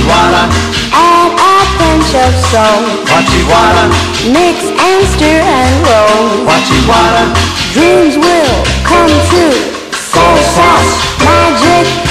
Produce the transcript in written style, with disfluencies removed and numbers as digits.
water, add a pinch of salt. Wachi water, Mix and stir and roll. Wachi water, Dreams will come true. Say sauce, magic,